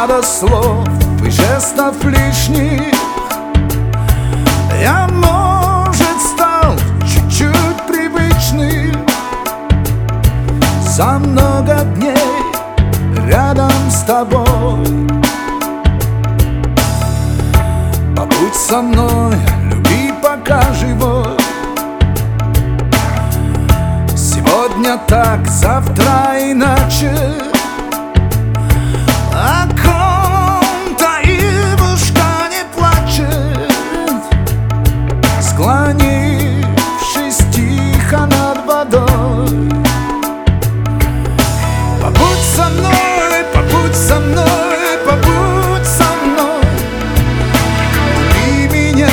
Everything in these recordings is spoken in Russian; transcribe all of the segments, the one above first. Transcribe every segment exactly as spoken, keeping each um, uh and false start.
надо слов и жестов лишних. Я, может, стал чуть-чуть привычным. За много дней рядом с тобой. Побудь со мной, люби, пока живой. Сегодня так, завтра иначе. О ком-то Ивушка не плачет, склонившись тихо над водой. Побудь со мной, побудь со мной, побудь со мной. Люби меня,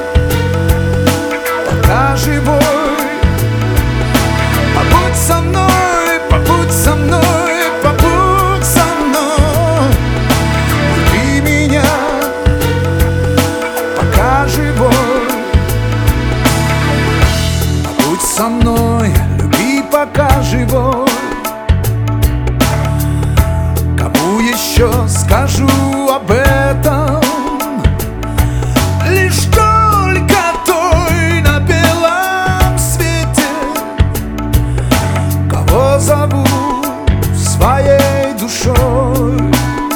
пока живой. Побудь со мной, побудь со мной, побудь со мной. Люби меня, пока живой. Побудь со мной, люби, пока живой. Кому еще скажу об этом? Лишь только той на белом свете, кого зову своей душой.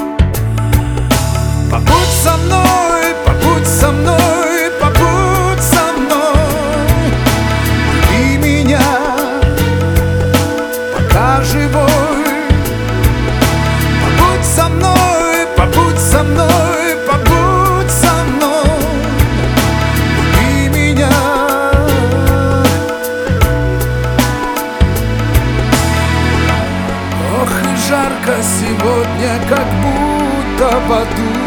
Побудь со мной, побудь со мной, побудь со мной. Люби меня, пока живой. Побудь со мной, побудь со мной, побудь со мной. Люби меня. Ох, и жарко сегодня, как будто в аду.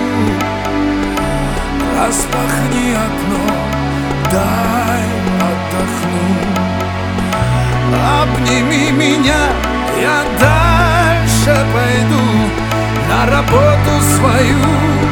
Распахни окно, дай отдохнуть. Обними меня, я дальше пойду на работу свою.